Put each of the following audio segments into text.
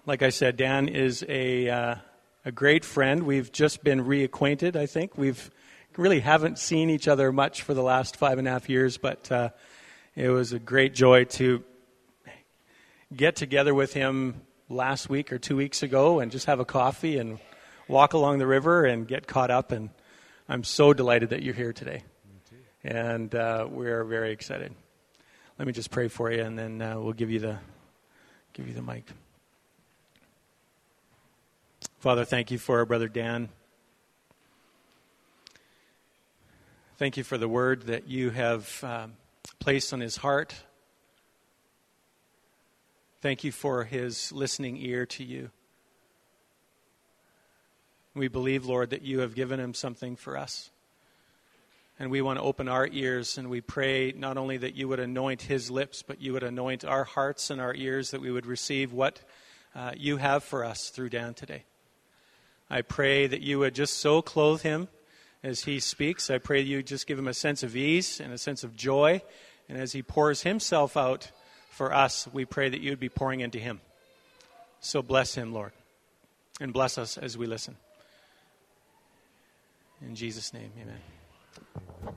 Like I said, Dan is a great friend. We've just been reacquainted, I think. We've really haven't seen each other much for the last 5.5 years, but it was a great joy to get together with him last week or 2 weeks ago and just have a coffee and walk along the river and get caught up. And I'm so delighted that you're here today. And we're very excited. Let me just pray for you, and then we'll give you the mic. Father, thank you for our brother Dan. Thank you for the word that you have placed on his heart. Thank you for his listening ear to you. We believe, Lord, that you have given him something for us. And we want to open our ears, and we pray not only that you would anoint his lips, but you would anoint our hearts and our ears, that we would receive what you have for us through Dan today. I pray that you would just so clothe him as he speaks. I pray that you just give him a sense of ease and a sense of joy. And as he pours himself out for us, we pray that you would be pouring into him. So bless him, Lord, and bless us as we listen. In Jesus' name, amen.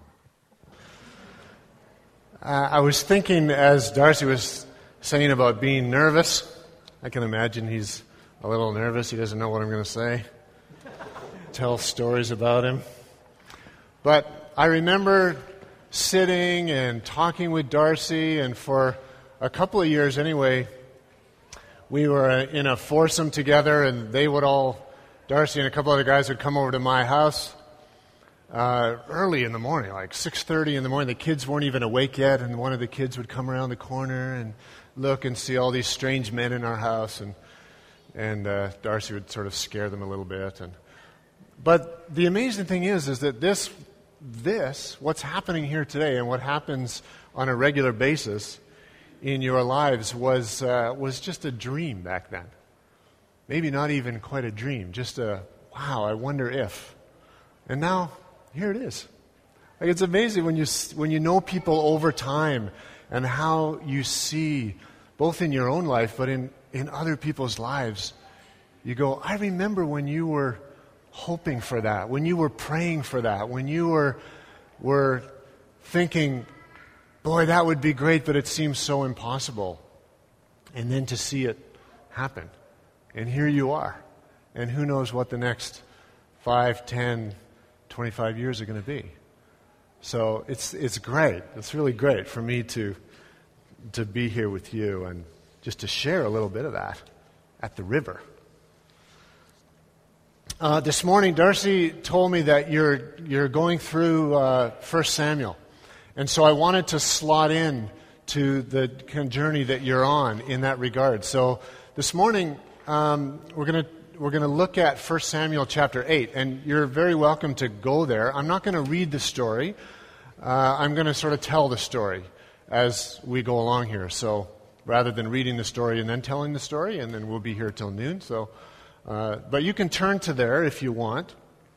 I was thinking, as Darcy was saying about being nervous, I can imagine he's a little nervous. He doesn't know what I'm going to say. Tell stories about him. But I remember sitting and talking with Darcy, and for a couple of years anyway, we were in a foursome together, and Darcy and a couple other guys would come over to my house early in the morning, like 6:30 in the morning. The kids weren't even awake yet, and one of the kids would come around the corner and look and see all these strange men in our house, and Darcy would sort of scare them a little bit. But the amazing thing is that this, what's happening here today and what happens on a regular basis in your lives was just a dream back then. Maybe not even quite a dream, just wow, I wonder if. And now, here it is. Like, it's amazing when you know people over time and how you see, both in your own life but in other people's lives, you go, I remember when you were hoping for that, when you were praying for that, when you were thinking, boy, that would be great, but it seems so impossible. And then to see it happen. And here you are. And who knows what the next 5, 10, 25 years are going to be. So it's great. It's really great for me to be here with you and just to share a little bit of that at the river. This morning, Darcy told me that you're going through 1 Samuel. And so I wanted to slot in to the kind of journey that you're on in that regard. So this morning, we're going to look at 1 Samuel chapter 8. And you're very welcome to go there. I'm not going to read the story. I'm going to sort of tell the story as we go along here. So rather than reading the story and then telling the story, and then we'll be here till noon. So, but you can turn to there if you want.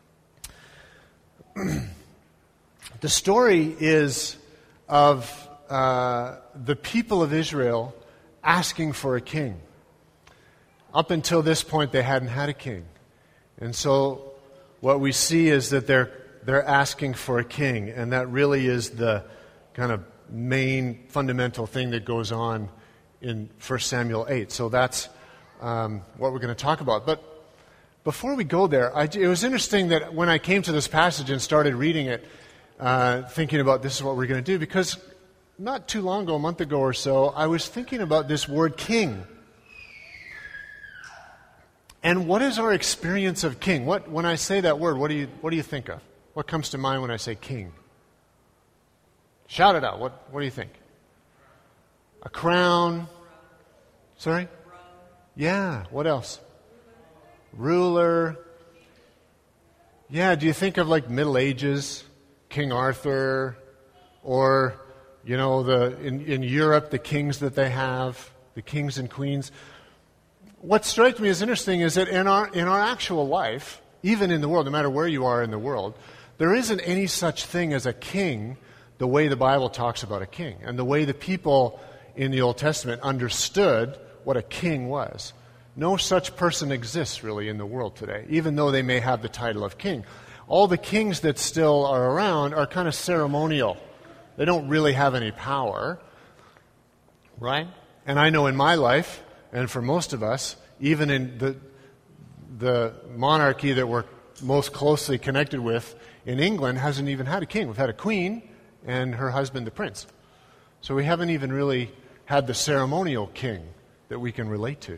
The story is of the people of Israel asking for a king. Up until this point, they hadn't had a king. And so what we see is that they're asking for a king, and that really is the kind of main fundamental thing that goes on in 1 Samuel 8. So that's what we're going to talk about. But before we go there, it was interesting that when I came to this passage and started reading it, thinking about this is what we're going to do, because not too long ago, a month ago or so, I was thinking about this word king. And what is our experience of king? When I say that word, what do you think of? What comes to mind when I say king? Shout it out. What do you think? A crown. Sorry? Yeah. What else? Ruler. Yeah. Do you think of like Middle Ages, King Arthur, or in Europe the kings that they have, the kings and queens? What strikes me as interesting is that in our actual life, even in the world, no matter where you are in the world, there isn't any such thing as a king the way the Bible talks about a king and the way the people in the Old Testament understood what a king was. No such person exists really in the world today, even though they may have the title of king. All the kings that still are around are kind of ceremonial. They don't really have any power, right? And I know in my life, and for most of us, even in the monarchy that we're most closely connected with in England hasn't even had a king. We've had a queen and her husband, the prince. So we haven't even really had the ceremonial king that we can relate to.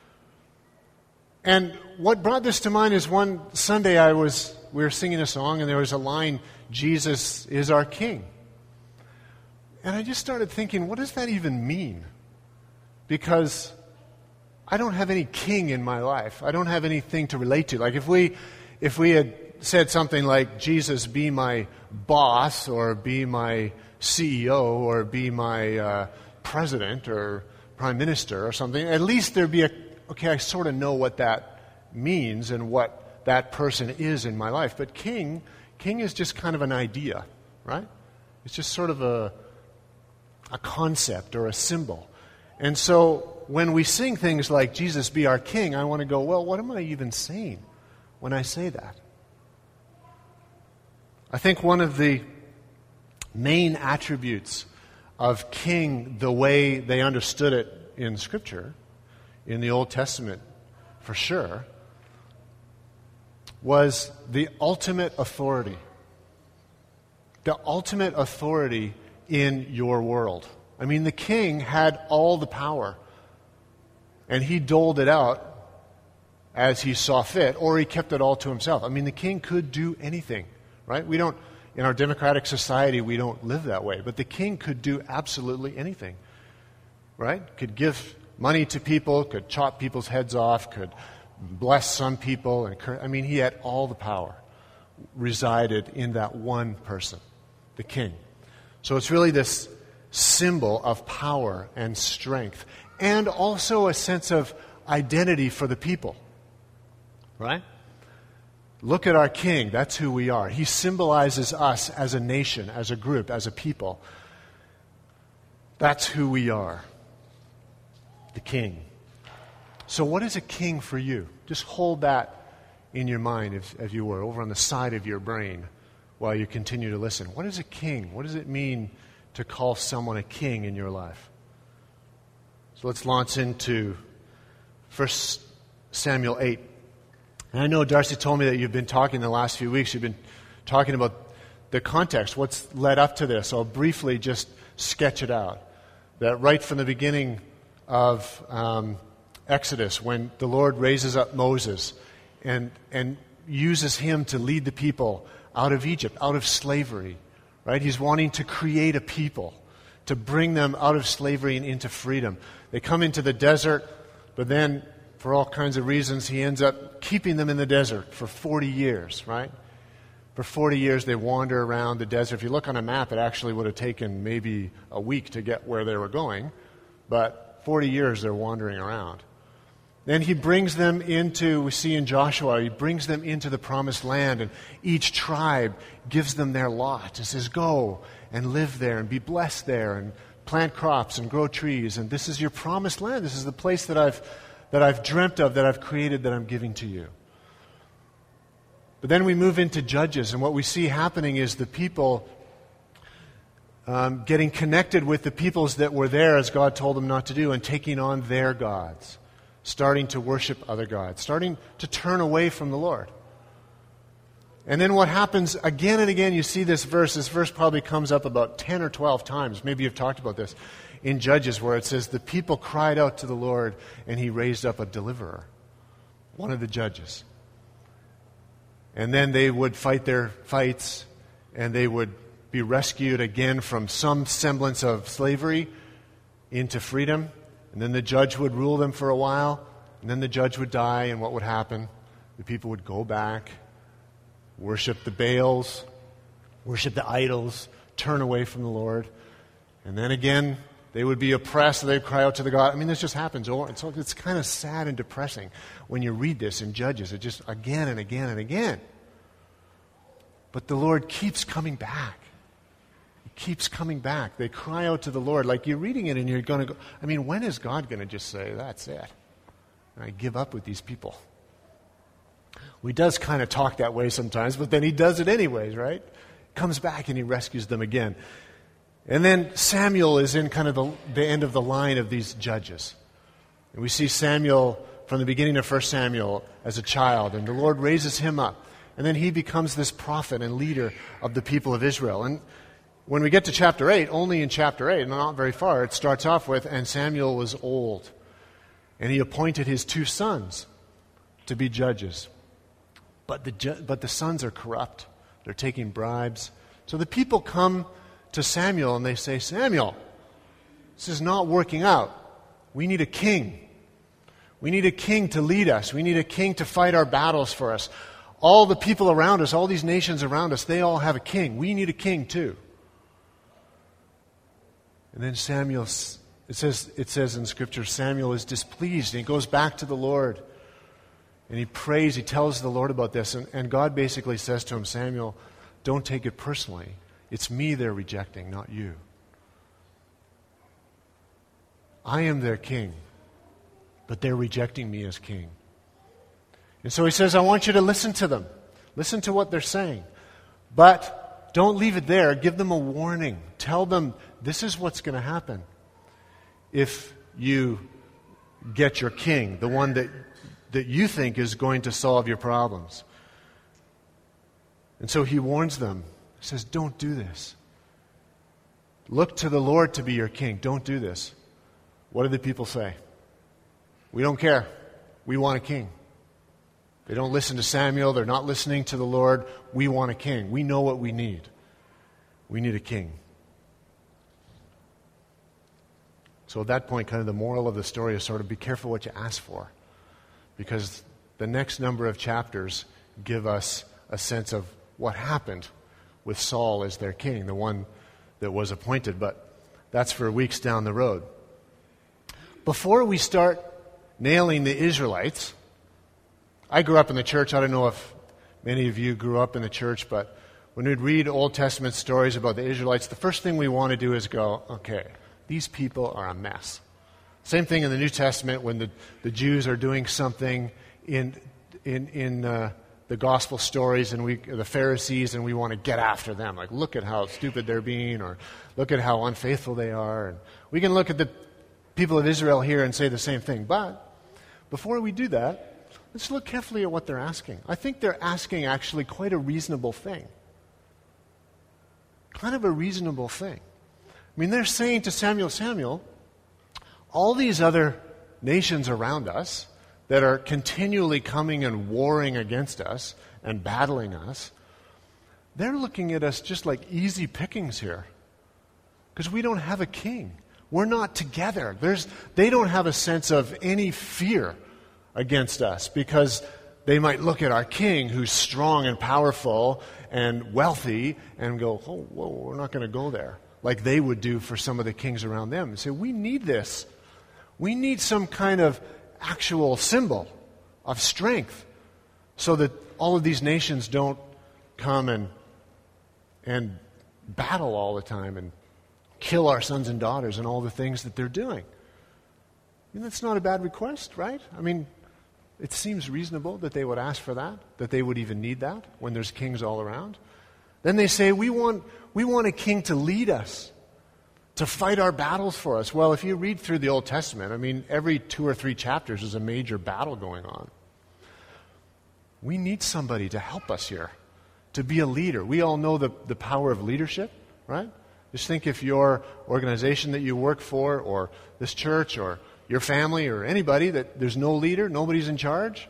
And what brought this to mind is one Sunday we were singing a song and there was a line, Jesus is our king. And I just started thinking, what does that even mean? Because I don't have any king in my life. I don't have anything to relate to. Like if we had said something like, Jesus, be my boss, or be my CEO, or be my president, or prime minister, or something, at least there'd be okay, I sort of know what that means and what that person is in my life. But king is just kind of an idea, right? It's just sort of a concept or a symbol. And so when we sing things like, Jesus be our king, I want to go, well, what am I even saying when I say that? I think one of the main attributes of king, the way they understood it in Scripture, in the Old Testament for sure, was the ultimate authority. The ultimate authority in your world. I mean, the king had all the power, and he doled it out as he saw fit, or he kept it all to himself. I mean, the king could do anything, right? In our democratic society, we don't live that way, but the king could do absolutely anything, right? Could give money to people, could chop people's heads off, could bless some people. He had all the power resided in that one person, the king. So it's really this symbol of power and strength, and also a sense of identity for the people, right? Look at our king. That's who we are. He symbolizes us as a nation, as a group, as a people. That's who we are. The king. So what is a king for you? Just hold that in your mind, if you were, over on the side of your brain while you continue to listen. What is a king? What does it mean to call someone a king in your life? So let's launch into 1 Samuel 8. And I know Darcy told me that you've been talking the last few weeks, you've been talking about the context, what's led up to this. I'll briefly just sketch it out. That right from the beginning of Exodus, when the Lord raises up Moses and uses him to lead the people out of Egypt, out of slavery, right? He's wanting to create a people, to bring them out of slavery and into freedom. They come into the desert, but then for all kinds of reasons, he ends up keeping them in the desert for 40 years, right? For 40 years, they wander around the desert. If you look on a map, it actually would have taken maybe a week to get where they were going, but 40 years they're wandering around. Then he brings them into, we see in Joshua, he brings them into the promised land, and each tribe gives them their lot. It says, go and live there and be blessed there and plant crops and grow trees, and this is your promised land. This is the place that I've dreamt of, that I've created, that I'm giving to you. But then we move into Judges, and what we see happening is the people getting connected with the peoples that were there as God told them not to do, and taking on their gods, starting to worship other gods, starting to turn away from the Lord. And then what happens again and again, you see this verse probably comes up about 10 or 12 times, maybe you've talked about this, in Judges, where it says the people cried out to the Lord and he raised up a deliverer, one of the judges. And then they would fight their fights and they would be rescued again from some semblance of slavery into freedom. And then the judge would rule them for a while, and then the judge would die, and what would happen? The people would go back, worship the Baals, worship the idols, turn away from the Lord. And then again, they would be oppressed, and they'd cry out to the God. I mean, this just happens. So it's kind of sad and depressing when you read this in Judges. It just again and again and again. But the Lord keeps coming back. He keeps coming back. They cry out to the Lord. Like you're reading it and you're going to go, I mean, when is God going to just say, that's it? and I give up with these people. Well, he does kind of talk that way sometimes, but then he does it anyways, right? Comes back and he rescues them again. And then Samuel is in kind of the end of the line of these judges. And we see Samuel from the beginning of 1 Samuel as a child, and the Lord raises him up. And then he becomes this prophet and leader of the people of Israel. And when we get to chapter 8, only in chapter 8, not very far, it starts off with, and Samuel was old. And he appointed his 2 sons to be judges. But the sons are corrupt. They're taking bribes. So the people come to Samuel and they say, Samuel, this is not working out. We need a king. We need a king to lead us. We need a king to fight our battles for us. All the people around us, all these nations around us, they all have a king. We need a king too. And then Samuel, it says in Scripture, Samuel is displeased and he goes back to the Lord. And he prays, he tells the Lord about this. And God basically says to him, Samuel, don't take it personally. It's me they're rejecting, not you. I am their king, but they're rejecting me as king. And so he says, I want you to listen to them. Listen to what they're saying. But don't leave it there. Give them a warning. Tell them this is what's going to happen if you get your king, the one that you think is going to solve your problems. And so he warns them. He says, don't do this. Look to the Lord to be your king. Don't do this. What do the people say? We don't care. We want a king. They don't listen to Samuel. They're not listening to the Lord. We want a king. We know what we need. We need a king. So at that point, kind of the moral of the story is sort of be careful what you ask for. Because the next number of chapters give us a sense of what happened with Saul as their king, the one that was appointed. But that's for weeks down the road. Before we start nailing the Israelites, I grew up in the church. I don't know if many of you grew up in the church, but when we'd read Old Testament stories about the Israelites, the first thing we want to do is go, okay, these people are a mess. Same thing in the New Testament when the Jews are doing something in the gospel stories and the Pharisees, and we want to get after them. Like, look at how stupid they're being, or look at how unfaithful they are. And we can look at the people of Israel here and say the same thing. But before we do that, let's look carefully at what they're asking. I think they're asking actually quite a reasonable thing. Kind of a reasonable thing. I mean, they're saying to Samuel, all these other nations around us that are continually coming and warring against us and battling us, they're looking at us just like easy pickings here. Because we don't have a king. We're not together. They don't have a sense of any fear against us because they might look at our king who's strong and powerful and wealthy and go, oh, whoa, we're not going to go there. Like they would do for some of the kings around them. And say, we need this. We need some kind of actual symbol of strength so that all of these nations don't come and battle all the time and kill our sons and daughters and all the things that they're doing. I mean, that's not a bad request, right? I mean, it seems reasonable that they would ask for that they would even need that when there's kings all around. Then they say, we want a king to lead us, to fight our battles for us. Well, if you read through the Old Testament, I mean, every 2 or 3 chapters is a major battle going on. We need somebody to help us here, to be a leader. We all know the power of leadership, right? Just think if your organization that you work for, or this church, or your family, or anybody, that there's no leader, nobody's in charge.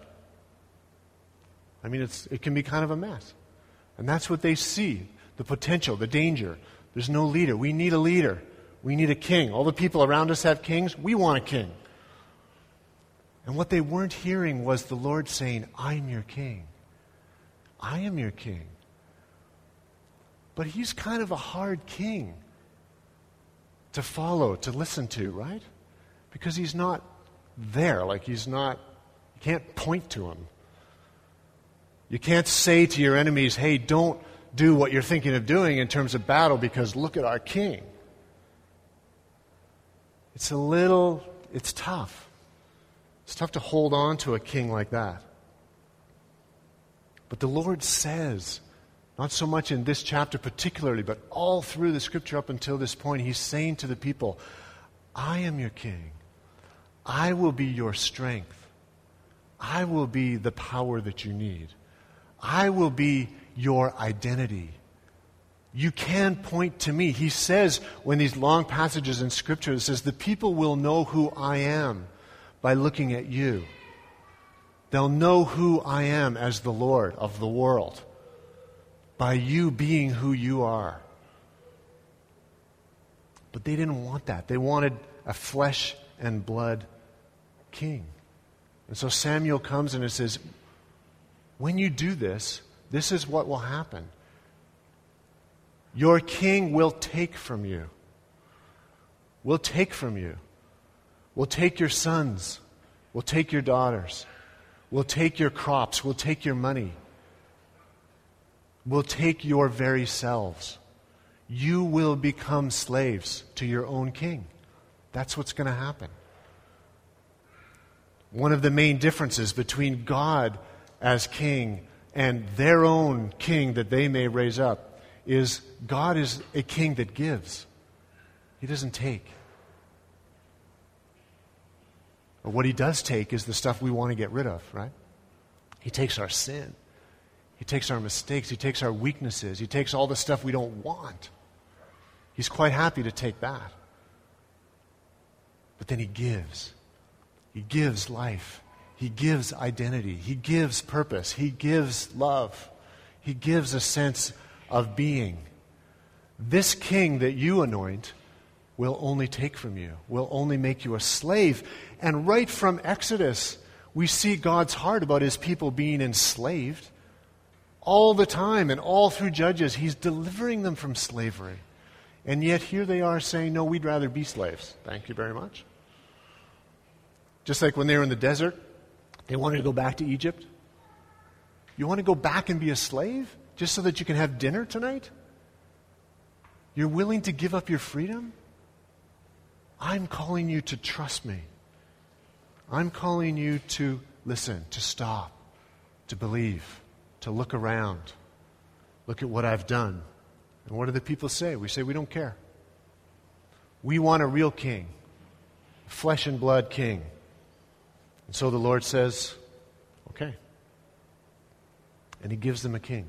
I mean, it can be kind of a mess. And that's what they see, the potential, the danger. There's no leader. We need a leader. We need a king. All the people around us have kings. We want a king. And what they weren't hearing was the Lord saying, I'm your king. I am your king. But he's kind of a hard king to follow, to listen to, right? Because he's not there. Like you can't point to him. You can't say to your enemies, hey, don't do what you're thinking of doing in terms of battle because look at our king. It's tough. It's tough to hold on to a king like that. But the Lord says, not so much in this chapter particularly, but all through the Scripture up until this point, He's saying to the people, I am your king. I will be your strength. I will be the power that you need. I will be your identity. You can point to me. He says, when these long passages in Scripture, it says, the people will know who I am by looking at you. They'll know who I am as the Lord of the world by you being who you are. But they didn't want that. They wanted a flesh and blood king. And so Samuel comes and it says, when you do this, this is what will happen. Your king will take from you. Will take from you. Will take your sons. Will take your daughters. Will take your crops. Will take your money. Will take your very selves. You will become slaves to your own king. That's what's going to happen. One of the main differences between God as king and their own king that they may raise up is God is a king that gives. He doesn't take. But what He does take is the stuff we want to get rid of, right? He takes our sin. He takes our mistakes. He takes our weaknesses. He takes all the stuff we don't want. He's quite happy to take that. But then He gives. He gives life. He gives identity. He gives purpose. He gives love. He gives a sense of being. This king that you anoint will only take from you, will only make you a slave. And right from Exodus, we see God's heart about His people being enslaved. All the time and all through Judges, He's delivering them from slavery. And yet here they are saying, no, we'd rather be slaves. Thank you very much. Just like when they were in the desert, they wanted to go back to Egypt. You want to go back and be a slave just so that you can have dinner tonight? You're willing to give up your freedom? I'm calling you to trust me. I'm calling you to listen, to stop, to believe, to look around. Look at what I've done. And what do the people say? We say we don't care. We want a real king, a flesh and blood king. And so the Lord says, okay. And He gives them a king.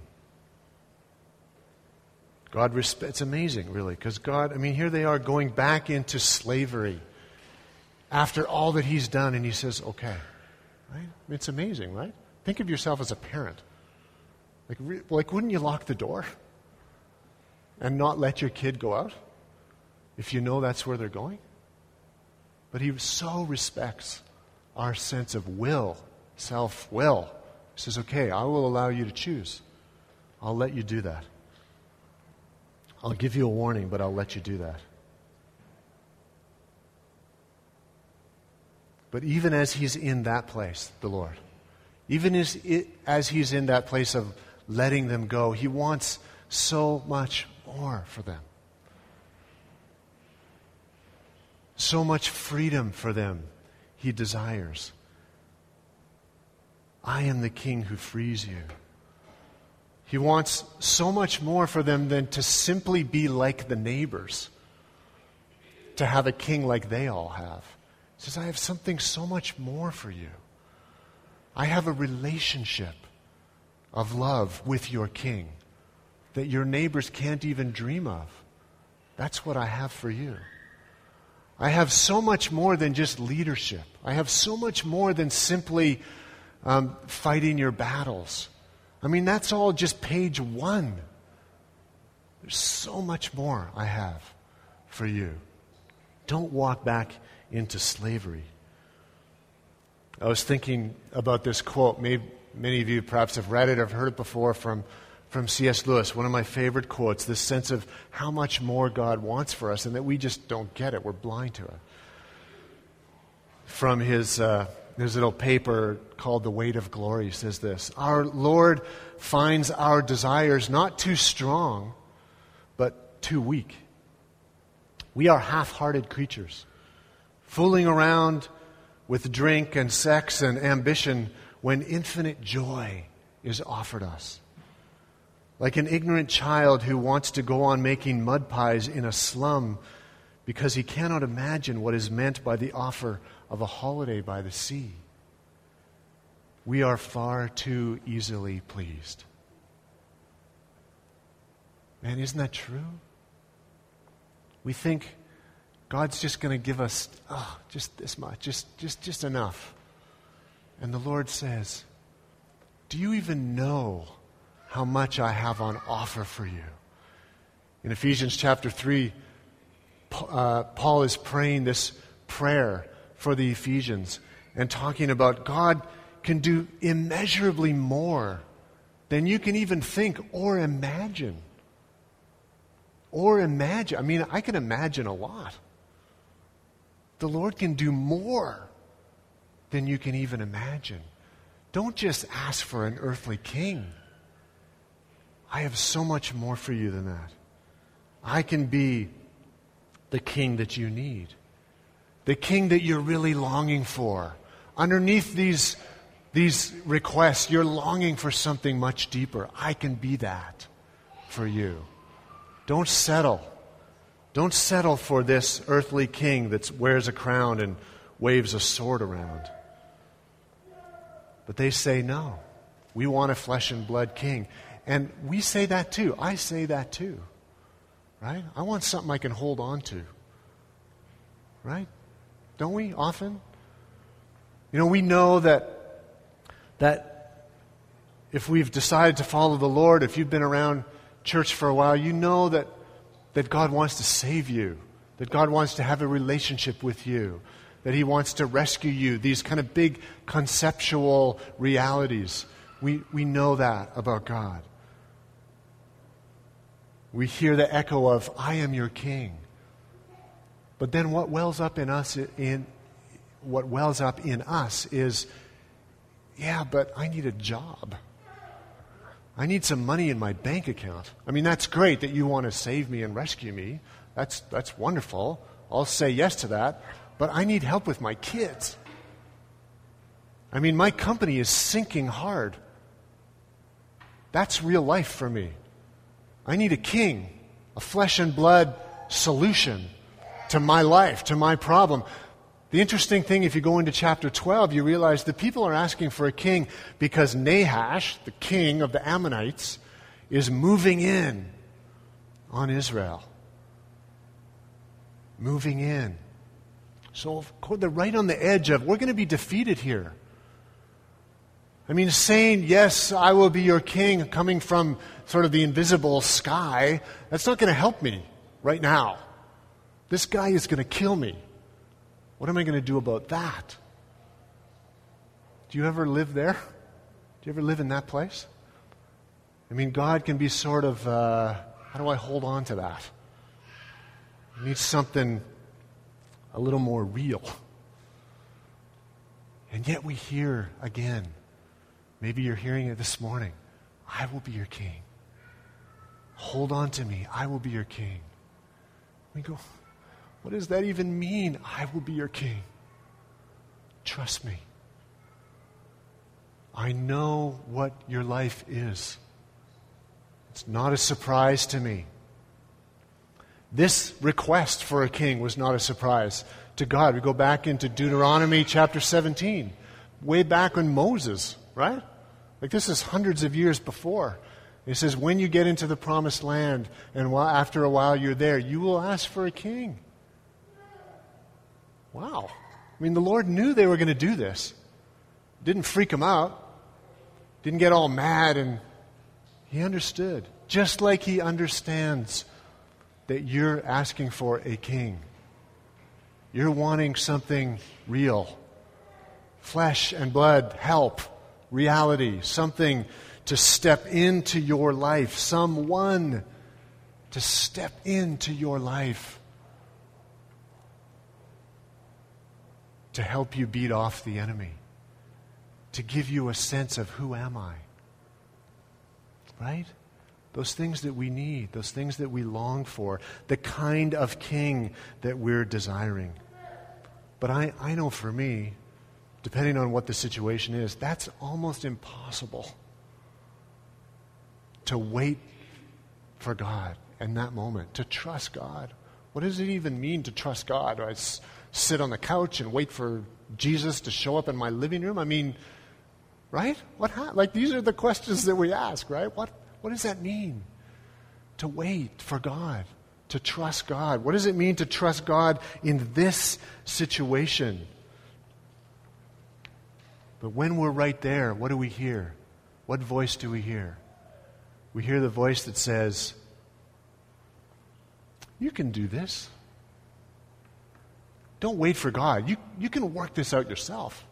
It's amazing, really, because God, here they are going back into slavery after all that He's done, and He says, okay. Right? It's amazing, right? Think of yourself as a parent. Like, wouldn't you lock the door and not let your kid go out if you know that's where they're going? But He so respects our sense of will, self-will. He says, okay, I will allow you to choose. I'll let you do that. I'll give you a warning, but I'll let you do that. But even as He's in that place, the Lord, even as He's in that place of letting them go, He wants so much more for them. So much freedom for them He desires. I am the king who frees you. He wants so much more for them than to simply be like the neighbors, to have a king like they all have. He says, I have something so much more for you. I have a relationship of love with your king that your neighbors can't even dream of. That's what I have for you. I have so much more than just leadership. I have so much more than simply fighting your battles. That's all just page 1. There's so much more I have for you. Don't walk back into slavery. I was thinking about this quote. Many of you perhaps have read it or heard it before from C.S. Lewis, one of my favorite quotes, this sense of how much more God wants for us and that we just don't get it. We're blind to it. From his little paper called The Weight of Glory, says this: our Lord finds our desires not too strong, but too weak. We are half-hearted creatures, fooling around with drink and sex and ambition when infinite joy is offered us. Like an ignorant child who wants to go on making mud pies in a slum because he cannot imagine what is meant by the offer of a holiday by the sea. We are far too easily pleased. Man, isn't that true? We think God's just going to give us just this much, just enough. And the Lord says, do you even know how much I have on offer for you? In Ephesians chapter 3, Paul is praying this prayer for the Ephesians and talking about God can do immeasurably more than you can even think or imagine. I mean, I can imagine a lot. The Lord can do more than you can even imagine. Don't just ask for an earthly king. I have so much more for you than that. I can be the king that you need. The king that you're really longing for. Underneath these requests, you're longing for something much deeper. I can be that for you. Don't settle. Don't settle for this earthly king that wears a crown and waves a sword around. But they say, no, we want a flesh and blood king. And we say that too. I say that too. Right? I want something I can hold on to. Right? Don't we often? You know, we know that if we've decided to follow the Lord, if you've been around church for a while, you know that God wants to save you, that God wants to have a relationship with you, that He wants to rescue you, these kind of big conceptual realities. We know that about God. We hear the echo of, I am your king. But then what wells up in us is, yeah, but I need a job. I need some money in my bank account. I mean, that's great that you want to save me and rescue me. That's wonderful. I'll say yes to that. But I need help with my kids. I mean, my company is sinking hard. That's real life for me. I need a king, a flesh and blood solution to my life, to my problem. The interesting thing, if you go into chapter 12, you realize the people are asking for a king because Nahash, the king of the Ammonites, is moving in on Israel. Moving in. So they're right on the edge of, we're going to be defeated here. I mean, saying, yes, I will be your king, coming from sort of the invisible sky, that's not going to help me right now. This guy is going to kill me. What am I going to do about that? Do you ever live there? Do you ever live in that place? I mean, God can be sort of, how do I hold on to that? I need something a little more real. And yet we hear again, maybe you're hearing it this morning, I will be your king. Hold on to me. I will be your king. We go, what does that even mean? I will be your king. Trust me. I know what your life is. It's not a surprise to me. This request for a king was not a surprise to God. We go back into Deuteronomy chapter 17, way back when Moses, right? Like this is hundreds of years before. It says, when you get into the promised land and after a while you're there, you will ask for a king. Wow. I mean, the Lord knew they were going to do this. Didn't freak him out. Didn't get all mad, and he understood. Just like he understands that you're asking for a king. You're wanting something real. Flesh and blood, help, reality, something to step into your life. Someone to step into your life. To help you beat off the enemy. To give you a sense of who am I? Right? Those things that we need, those things that we long for, the kind of king that we're desiring. But I know for me, depending on what the situation is, that's almost impossible. To wait for God in that moment, to trust God. What does it even mean to trust God? Do I sit on the couch and wait for Jesus to show up in my living room? I mean, right? These are the questions that we ask, right? What does that mean? To wait for God, to trust God. What does it mean to trust God in this situation? But when we're right there, what do we hear? What voice do we hear? We hear the voice that says, you can do this. Don't wait for God. You can work this out yourself.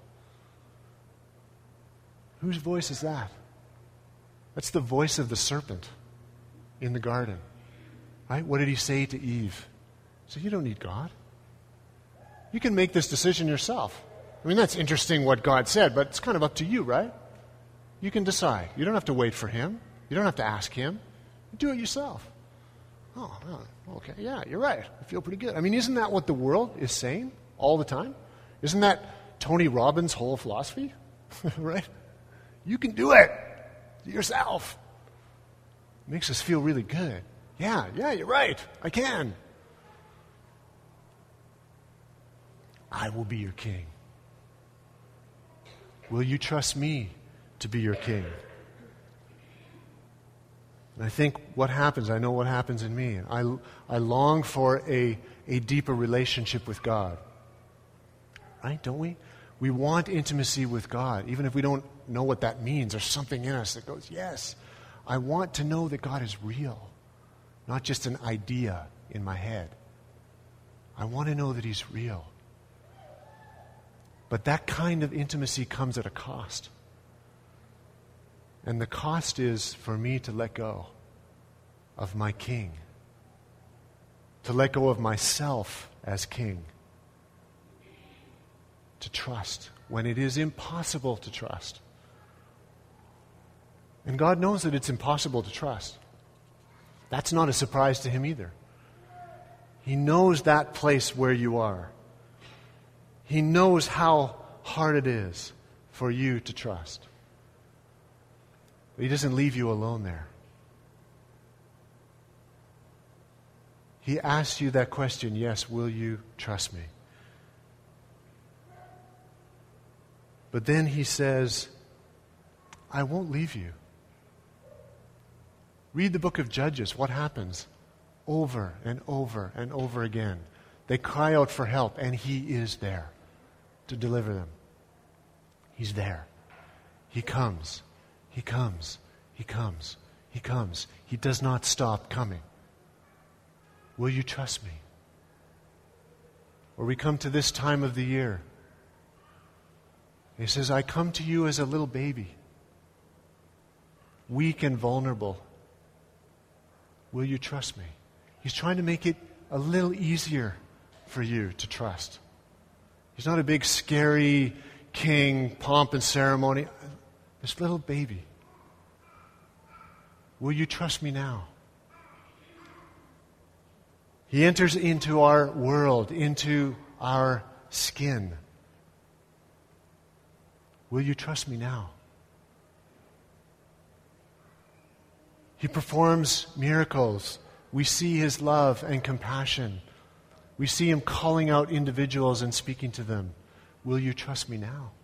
Whose voice is that? That's the voice of the serpent in the garden. Right? What did he say to Eve? He said, you don't need God. You can make this decision yourself. I mean, that's interesting what God said, but it's kind of up to you, right? You can decide. You don't have to wait for him. You don't have to ask him. You do it yourself. Oh, okay, yeah, you're right. I feel pretty good. I mean, isn't that what the world is saying all the time? Isn't that Tony Robbins' whole philosophy? Right? You can do it yourself. It makes us feel really good. Yeah, you're right. I can. I will be your king. Will you trust me to be your king? And I think what happens, I know what happens in me. I long for a deeper relationship with God. Right? Don't we? We want intimacy with God. Even if we don't know what that means, there's something in us that goes, yes, I want to know that God is real, not just an idea in my head. I want to know that he's real. But that kind of intimacy comes at a cost. And the cost is for me to let go of my king, to let go of myself as king, to trust when it is impossible to trust. And God knows that it's impossible to trust. That's not a surprise to him either. He knows that place where you are. He knows how hard it is for you to trust. But he doesn't leave you alone there. He asks you that question, yes, will you trust me? But then he says, I won't leave you. Read the book of Judges. What happens? Over and over and over again. They cry out for help, and he is there to deliver them. He's there. He comes. He comes. He comes. He comes. He does not stop coming. Will you trust me? Or we come to this time of the year. He says, I come to you as a little baby, weak and vulnerable. Will you trust me? He's trying to make it a little easier for you to trust. He's not a big, scary king, pomp and ceremony. This little baby. Will you trust me now? He enters into our world, into our skin. Will you trust me now? He performs miracles. We see his love and compassion. We see him calling out individuals and speaking to them. Will you trust me now?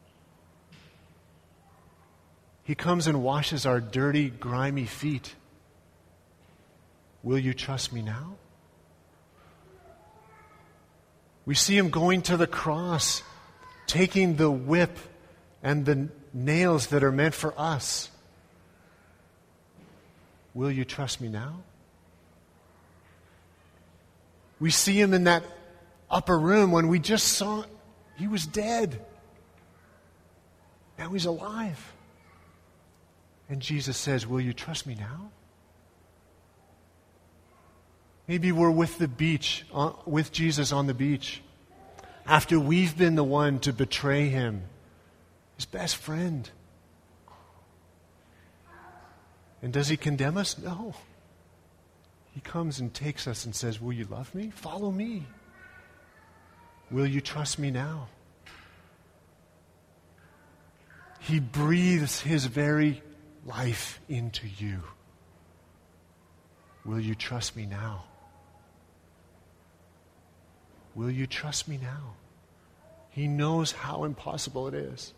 He comes and washes our dirty, grimy feet. Will you trust me now? We see him going to the cross, taking the whip and the nails that are meant for us. Will you trust me now? We see him in that upper room when we just saw he was dead. Now he's alive. And Jesus says, will you trust me now? Maybe we're with the beach, with Jesus on the beach, after we've been the one to betray him, his best friend. And does he condemn us? No. He comes and takes us and says, will you love me? Follow me. Will you trust me now? He breathes His very life into you. Will you trust me now? Will you trust me now? He knows how impossible it is.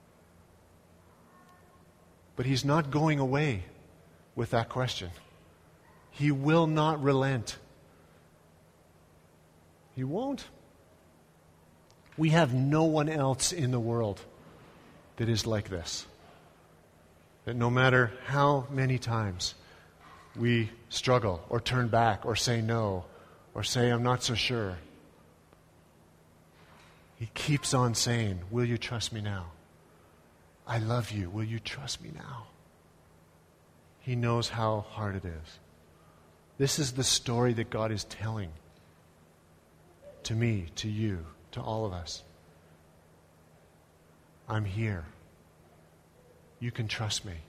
But He's not going away with that question. He will not relent. He won't. We have no one else in the world that is like this. That no matter how many times we struggle or turn back or say no or say I'm not so sure, He keeps on saying, will you trust me now? I love you. Will you trust me now? He knows how hard it is. This is the story that God is telling to me, to you, to all of us. I'm here. You can trust me.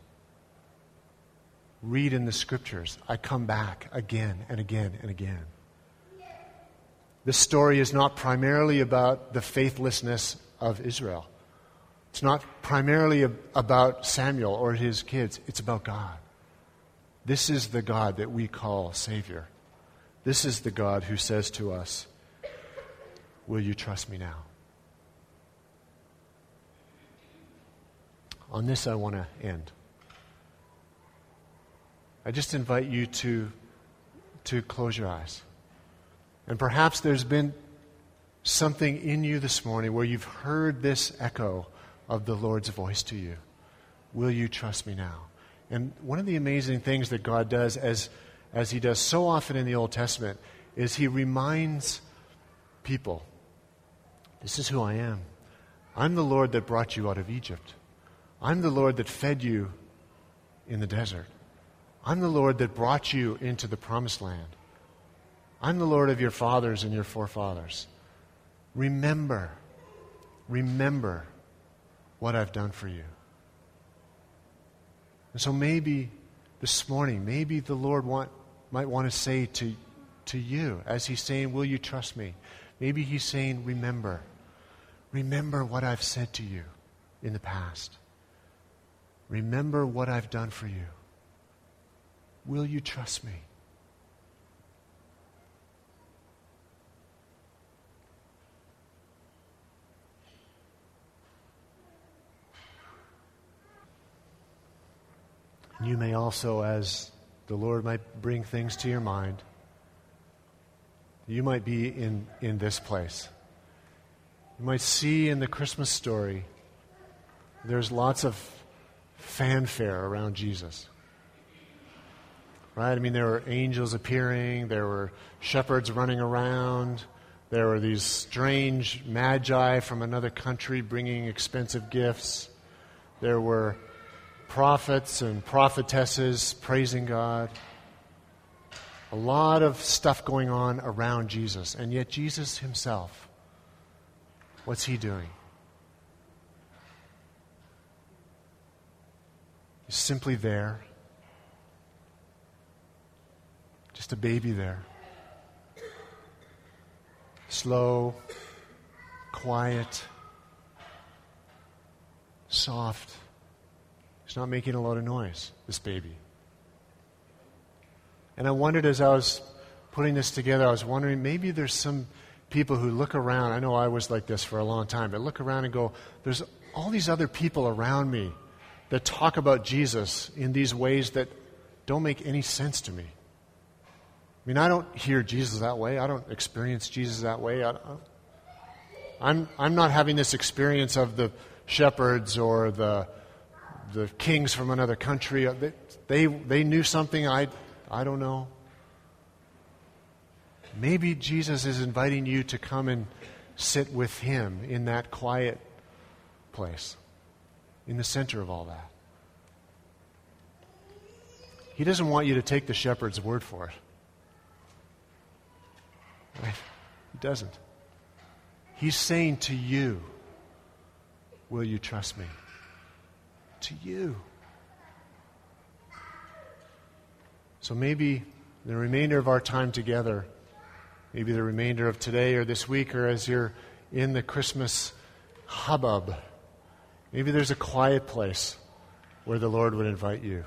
Read in the Scriptures. I come back again and again and again. This story is not primarily about the faithlessness of Israel. It's not primarily about Samuel or his kids. It's about God. This is the God that we call Savior. This is the God who says to us, will you trust me now? On this I want to end. I just invite you to close your eyes. And perhaps there's been something in you this morning where you've heard this echo of the Lord's voice to you. Will you trust me now? And one of the amazing things that God does, as He does so often in the Old Testament, is He reminds people, this is who I am. I'm the Lord that brought you out of Egypt. I'm the Lord that fed you in the desert. I'm the Lord that brought you into the promised land. I'm the Lord of your fathers and your forefathers. Remember what I've done for you. And so maybe this morning, maybe the Lord might want to say to you, as He's saying, will you trust me? Maybe He's saying, remember what I've said to you in the past. Remember what I've done for you. Will you trust me? You may also, as the Lord might bring things to your mind, you might be in this place. You might see in the Christmas story, there's lots of fanfare around Jesus. Right? I mean, there were angels appearing, there were shepherds running around, there were these strange magi from another country bringing expensive gifts. There were prophets and prophetesses praising God. A lot of stuff going on around Jesus. And yet Jesus Himself, what's He doing? He's simply there. Just a baby there. Slow, quiet, soft. He's not making a lot of noise, this baby. And I wondered as I was putting this together, I was wondering maybe there's some people who look around. I know I was like this for a long time, but look around and go, there's all these other people around me that talk about Jesus in these ways that don't make any sense to me. I mean, I don't hear Jesus that way. I don't experience Jesus that way. I'm not having this experience of the shepherds or the kings from another country. They knew something I don't know. Maybe Jesus is inviting you to come and sit with Him in that quiet place, in the center of all that. He doesn't want you to take the shepherd's word for it. Right? He doesn't. He's saying to you, will you trust me? To you. So maybe the remainder of our time together, maybe the remainder of today or this week, or as you're in the Christmas hubbub, Maybe there's a quiet place where the Lord would invite you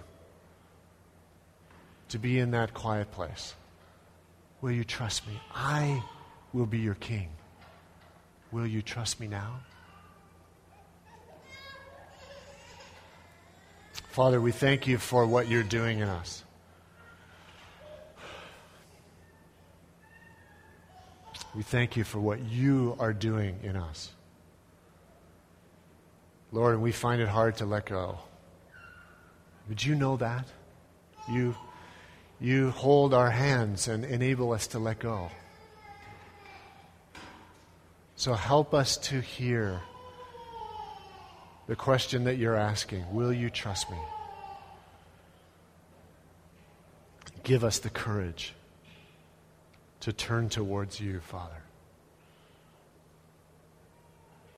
to be in that quiet place. Will you trust me? I will be your king. Will you trust me now? Father, we thank you for what you're doing in us. We thank you for what you are doing in us. Lord, and we find it hard to let go. But you know that. You hold our hands and enable us to let go. So help us to hear the question that you're asking. Will you trust me? Give us the courage to turn towards you, Father.